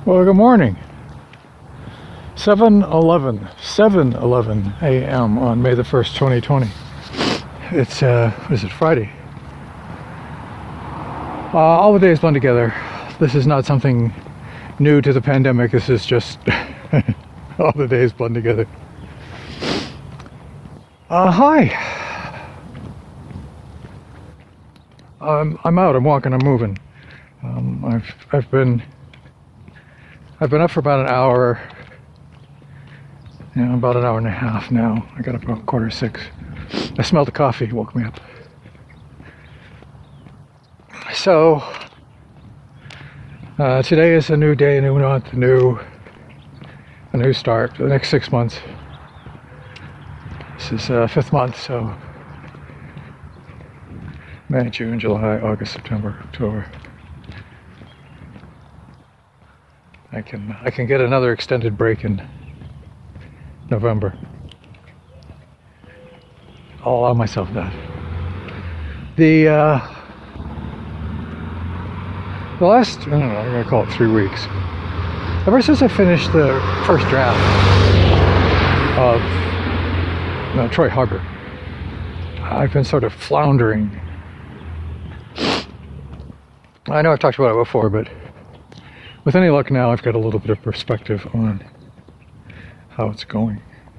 Well, good morning. 7:11 a.m. on May the 1st, 2020. It's, what is it, Friday? All the days blend together. This is not something new to the pandemic. This is just all the days blend together. Hi. I'm out. I'm walking. I'm moving. I've been up for about an hour. About an hour and a half now. I got up about 5:45. I smelled the coffee. It woke me up. So today is a new day, a new month, a new start for the next 6 months. This is 5th month, so May, June, July, August, September, October. I can get another extended break in November. I'll allow myself that. The last, I don't know, I'm gonna call it 3 weeks. Ever since I finished the first draft of Troy Harbor, I've been sort of floundering. I know I've talked about it before, but with any luck now, I've got a little bit of perspective on how it's going.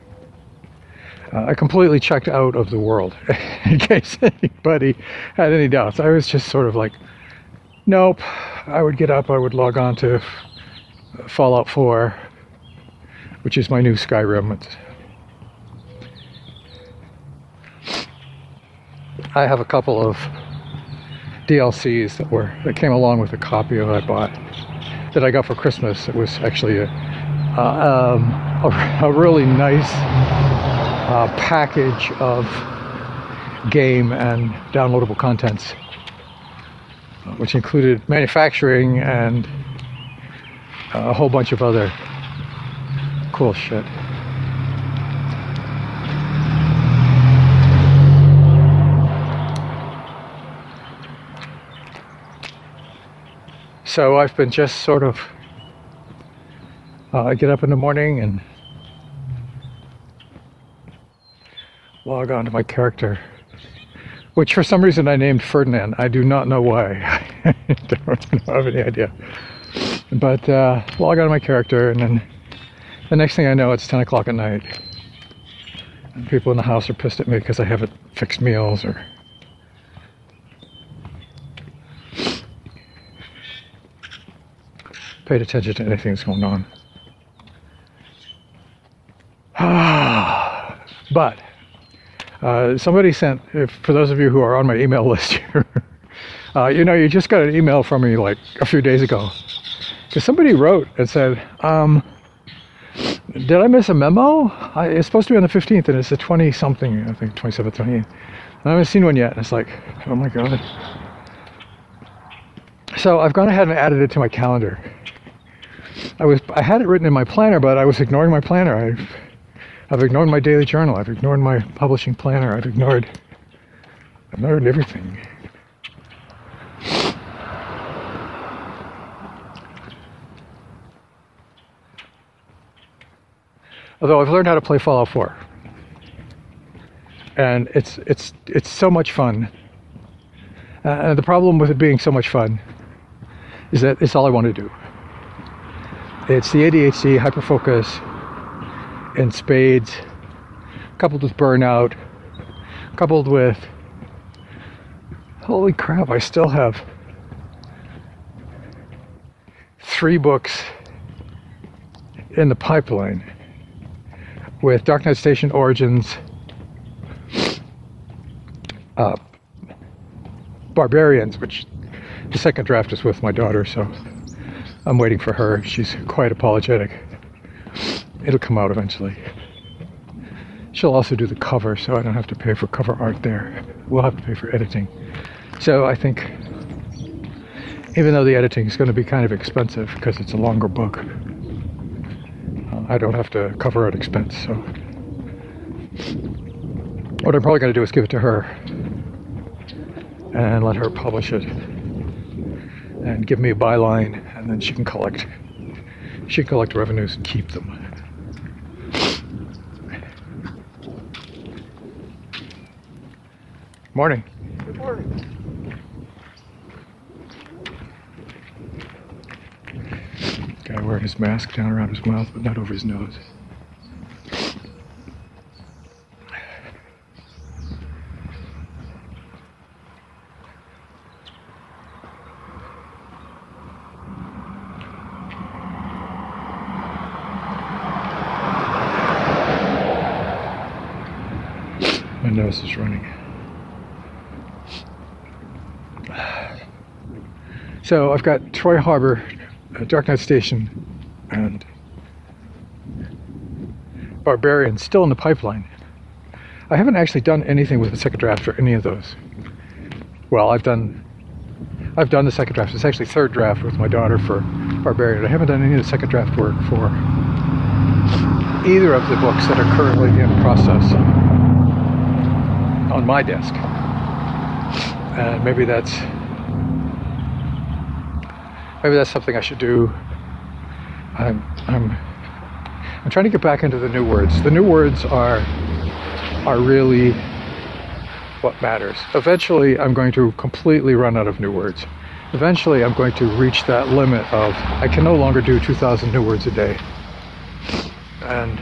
I completely checked out of the world, in case anybody had any doubts. I was just sort of like, nope. I would get up, I would log on to Fallout 4, which is my new Skyrim. I have a couple of DLCs that came along with a copy of I bought, that I got for Christmas. It was actually a really nice package of game and downloadable contents, which included manufacturing and a whole bunch of other cool shit. So I've been just sort of, I get up in the morning and log on to my character, which for some reason I named Ferdinand. I do not know why. I don't have any idea. But log on to my character, and then the next thing I know, it's 10 o'clock at night. And people in the house are pissed at me because I haven't fixed meals or paid attention to anything that's going on. But somebody sent, for those of you who are on my email list here, you just got an email from me like a few days ago. Because somebody wrote and said, did I miss a memo? It's supposed to be on the 15th and it's the 20-something, I think 27th, 28th. And I haven't seen one yet. And it's like, oh my God. So I've gone ahead and added it to my calendar. I had it written in my planner, but I was ignoring my planner. I've ignored my daily journal. I've ignored my publishing planner. I've ignored everything. Although I've learned how to play Fallout 4, and it's so much fun. The problem with it being so much fun is that it's all I want to do. It's the ADHD, hyperfocus, in spades, coupled with burnout, coupled with, holy crap, I still have 3 books in the pipeline with Darknet Station Origins, Barbarians, which the second draft is with my daughter, so I'm waiting for her. She's quite apologetic. It'll come out eventually. She'll also do the cover, so I don't have to pay for cover art there. We'll have to pay for editing. So I think, even though the editing is going to be kind of expensive because it's a longer book, I don't have to cover art expense. So what I'm probably going to do is give it to her and let her publish it and give me a byline, and then she can collect she can collect revenues and keep them. Morning. Good morning. Guy wearing his mask down around his mouth, but not over his nose. My nose is running. So I've got Troy Harbor, Dark Knight Station, and Barbarian still in the pipeline. I haven't actually done anything with the second draft for any of those. Well, I've done the second draft. It's actually third draft with my daughter for Barbarian. I haven't done any of the second draft work for either of the books that are currently in process on my desk. And maybe that's something I should do. I'm trying to get back into the new words. The new words are really what matters. Eventually, I'm going to completely run out of new words. Eventually, I'm going to reach that limit of I can no longer do 2,000 new words a day. And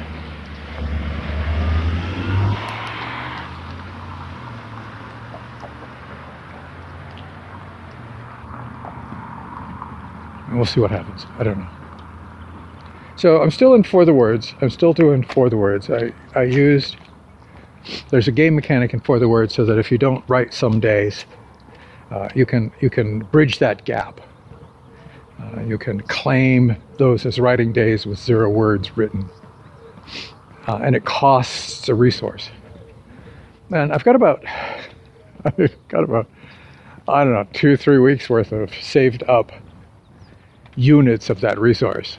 we'll see what happens. I don't know. So I'm still in For the Words. I'm still doing For the Words. There's a game mechanic in For the Words so that if you don't write some days, you can bridge that gap. You can claim those as writing days with 0 words written. And it costs a resource. And I've got about, I don't know, 2-3 weeks worth of saved up units of that resource.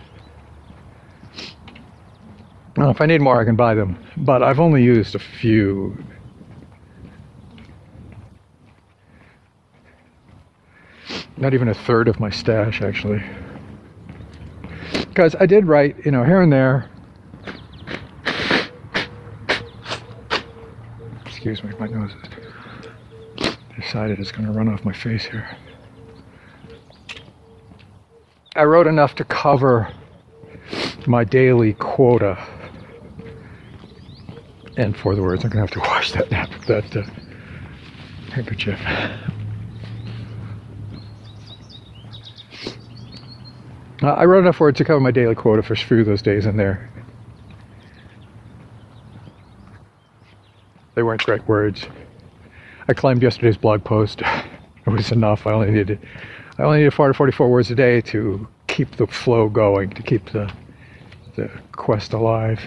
Well, if I need more, I can buy them, but I've only used a few. Not even a third of my stash, actually. Because I did write, here and there. Excuse me, my nose is decided it's going to run off my face here. I wrote enough to cover my daily quota. And For the Words, I'm going to have to wash that handkerchief. I wrote enough words to cover my daily quota for a few of those days in there. They weren't great words. I claimed yesterday's blog post. It was enough. I only needed 40 to 44 words a day to keep the flow going, to keep the quest alive.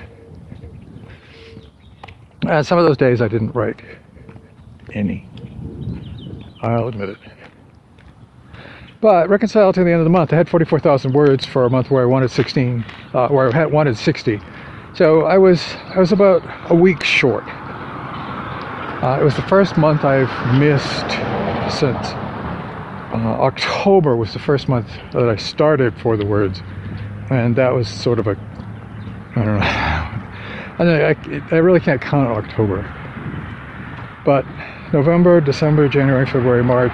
And some of those days I didn't write any. I'll admit it. But reconciled to the end of the month, I had 44,000 words for a month where I wanted 16, where I wanted 60. So I was about a week short. It was the first month I've missed since October was the first month that I started For the Words, and that was sort of I don't know. I really can't count October, but November, December, January, February, March.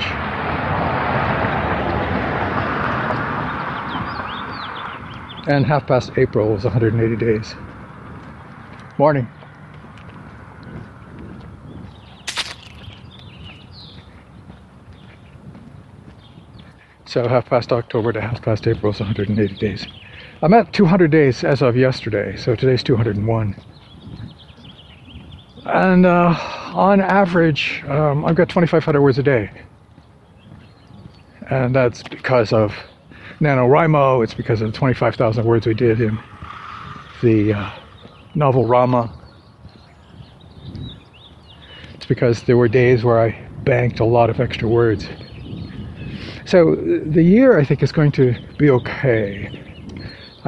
And half past April was 180 days. Morning. So half past October to half past April is 180 days. I'm at 200 days as of yesterday, so today's 201. And on average, I've got 2,500 words a day. And that's because of NaNoWriMo. It's because of the 25,000 words we did in the novel Rama. It's because there were days where I banked a lot of extra words. So the year, I think, is going to be okay. I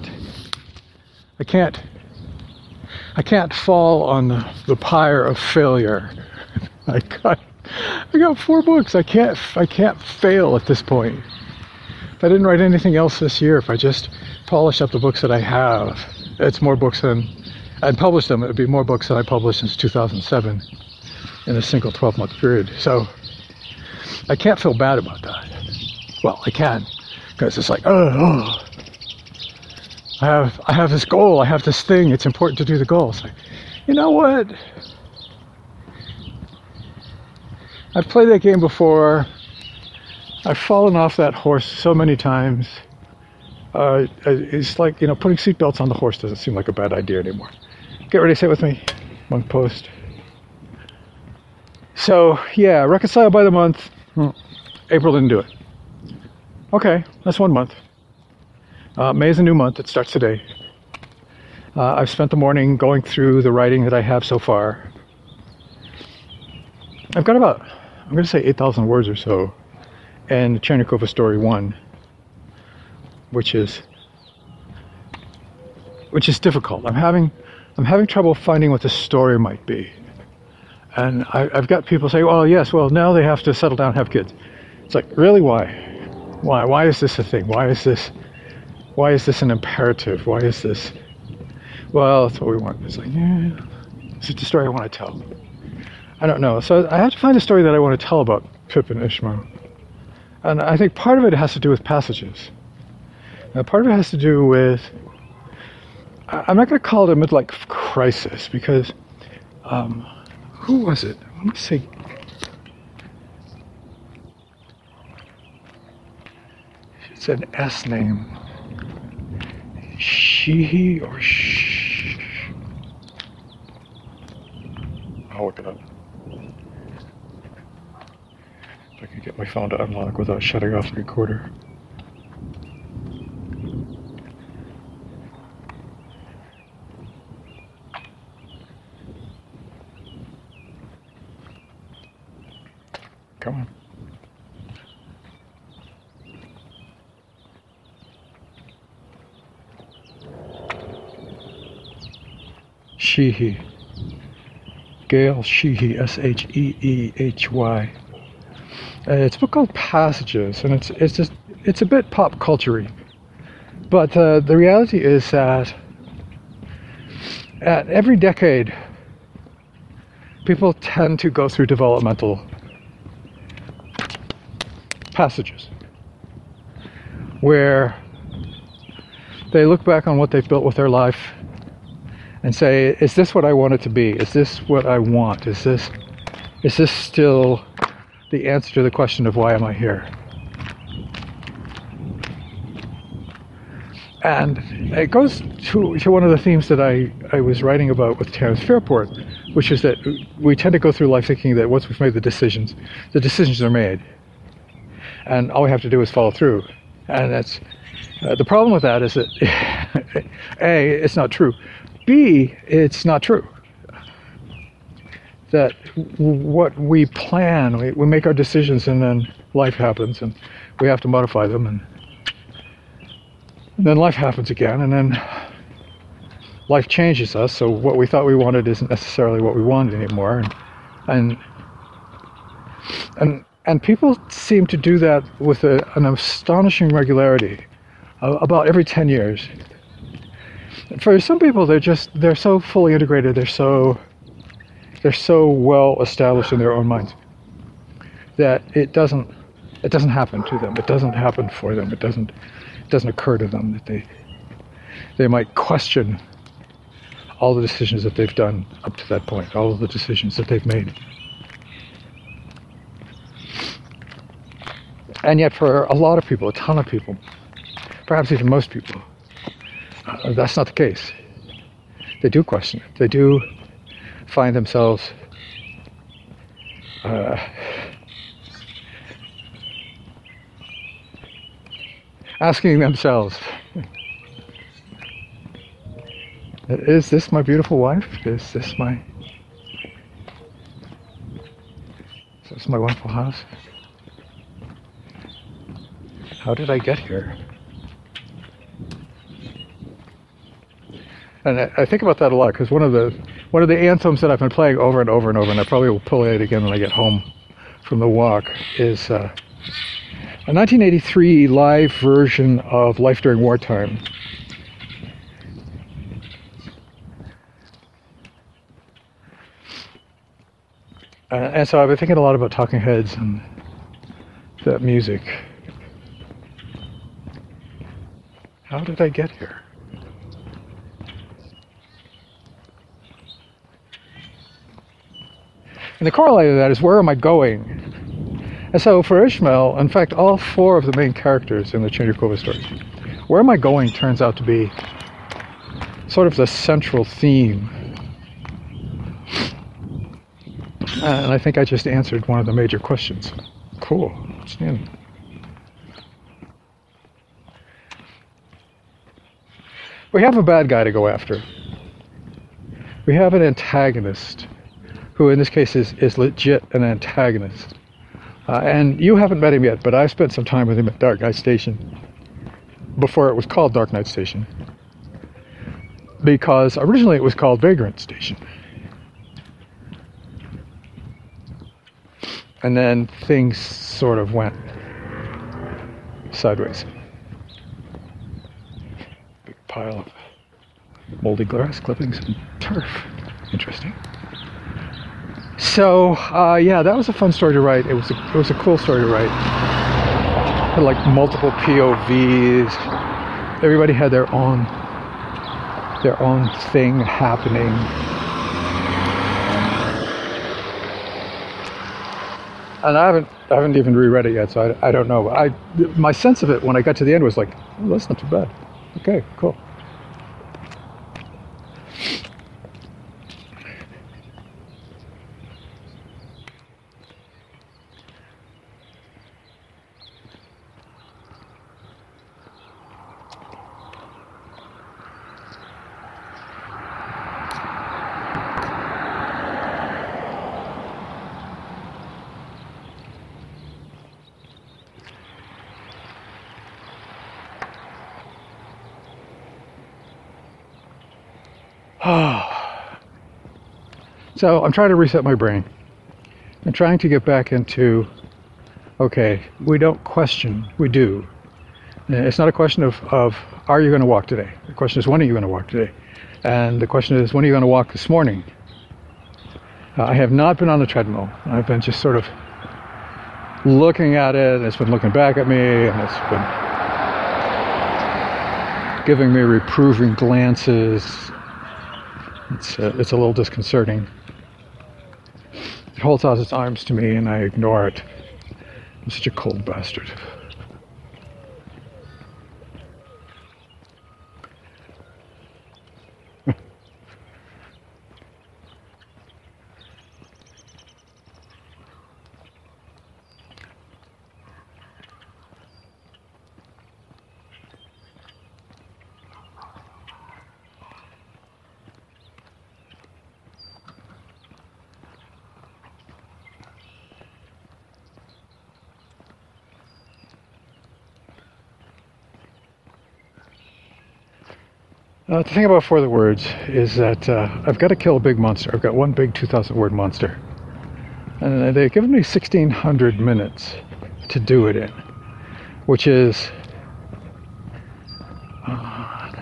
can't fall on the pyre of failure. I got 4 books. I can't fail at this point. if I didn't write anything else this year, if I just polished up the books that I have, it's more books than I'd published them. It would be more books than I published since 2007 in a single 12-month period. So I can't feel bad about that. Well, I can, because it's like, I have this goal, I have this thing, it's important to do the goal. It's like, you know what? I've played that game before. I've fallen off that horse so many times. It's like, putting seatbelts on the horse doesn't seem like a bad idea anymore. Get ready to say it with me. Monk post. So, yeah, reconcile by the month. April didn't do it. Okay, that's 1 month. May is a new month. It starts today. I've spent the morning going through the writing that I have so far. I've got about, I'm going to say 8,000 words or so in Chernikova Story 1, which is difficult. I'm having trouble finding what the story might be. And I've got people say, well, yes, well, now they have to settle down and have kids. It's like, really, why? Why is this a thing? Why is this an imperative? Why is this? Well, that's what we want. It's like, yeah, it's just a story I want to tell. I don't know. So I have to find a story that I want to tell about Pip and Ishmael. And I think part of it has to do with passages. Part of it has to do with, I'm not going to call it a midlife crisis, because, who was it? Let me see. It's an S name. She or Shh. I'll look it up. If I can get my phone to unlock without shutting off the recorder. Come on. Sheehy. Gail Sheehy, Sheehy. It's a book called Passages, and it's a bit pop culture-y. But the reality is that at every decade, people tend to go through developmental passages where they look back on what they've built with their life and say, is this what I want it to be? Is this what I want? Is this still the answer to the question of why am I here? And it goes to one of the themes that I was writing about with Terence Fairport, which is that we tend to go through life thinking that once we've made the decisions are made. And all we have to do is follow through. And that's the problem with that is that A, it's not true. B, it's not true. That what we plan, we make our decisions, and then life happens, and we have to modify them, and then life happens again, and then life changes us. So what we thought we wanted isn't necessarily what we wanted anymore, and people seem to do that with an astonishing regularity, about every 10 years. For some people, they're so fully integrated, they're so well established in their own minds that it doesn't happen to them. It doesn't happen for them. It doesn't occur to them that they might question all the decisions that they've done up to that point, all of the decisions that they've made. And yet for a lot of people, a ton of people, perhaps even most people, that's not the case. They do question it. They do find themselves asking themselves, is this my beautiful wife? Is this my wonderful house? How did I get here? And I think about that a lot, because one of the anthems that I've been playing over and over and over, and I probably will play it again when I get home from the walk, is a 1983 live version of Life During Wartime. And so I've been thinking a lot about Talking Heads and that music. How did I get here? And the corollary of that is, where am I going? And so for Ishmael, in fact, all four of the main characters in the Chandrakova story, where am I going turns out to be sort of the central theme. And I think I just answered one of the major questions. Cool. Outstanding. We have a bad guy to go after. We have an antagonist, who in this case is legit an antagonist. And you haven't met him yet, but I spent some time with him at Dark Knight Station, before it was called Dark Knight Station, because originally it was called Vagrant Station. And then things sort of went sideways. Big pile of moldy grass clippings and turf. Interesting. So, yeah, that was a fun story to write. It was a cool story to write. It had like multiple POVs. Everybody had their own thing happening. And I haven't even reread it yet, so I don't know. My sense of it when I got to the end was like, oh, that's not too bad. Okay, cool. So I'm trying to reset my brain. I'm trying to get back into, okay, we don't question, we do. It's not a question of are you going to walk today? The question is, when are you going to walk today? And the question is, when are you going to walk this morning? I have not been on the treadmill. I've been just sort of looking at it, and it's been looking back at me, and it's been giving me reproving glances. It's a little disconcerting. It holds out its arms to me and I ignore it. I'm such a cold bastard. The thing about For the Words is that I've got to kill a big monster. I've got one big 2,000 word monster. And they've given me 1,600 minutes to do it in, which is uh,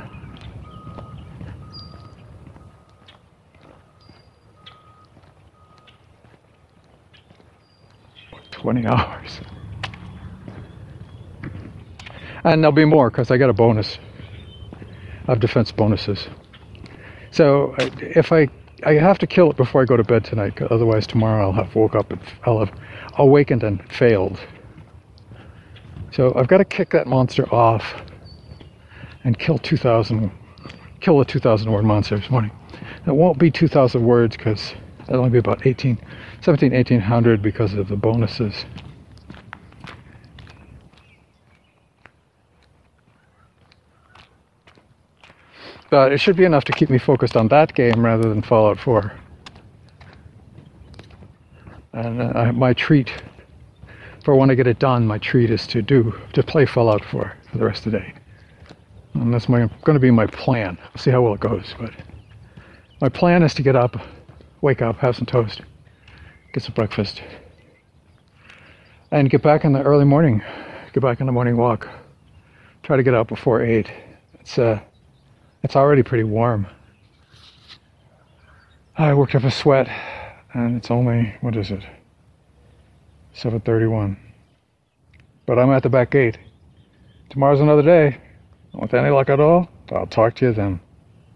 20 hours. And there'll be more because I got a bonus of defense bonuses. So if I have to kill it before I go to bed tonight, otherwise tomorrow I'll have woke up and I'll have awakened and failed. So I've got to kick that monster off and kill a 2,000 word monster this morning. It won't be 2,000 words because it'll only be about 1,800 because of the bonuses. But it should be enough to keep me focused on that game rather than Fallout 4. And my treat for when I get it done, my treat is to play Fallout 4 for the rest of the day. And that's going to be my plan. I'll see how well it goes. But my plan is to get up, wake up, have some toast, get some breakfast, and get back in the early morning Go back on the morning walk. Try to get out before 8. It's already pretty warm. I worked up a sweat, and it's only, what is it? 7:31. But I'm at the back gate. Tomorrow's another day. With any luck at all, I'll talk to you then.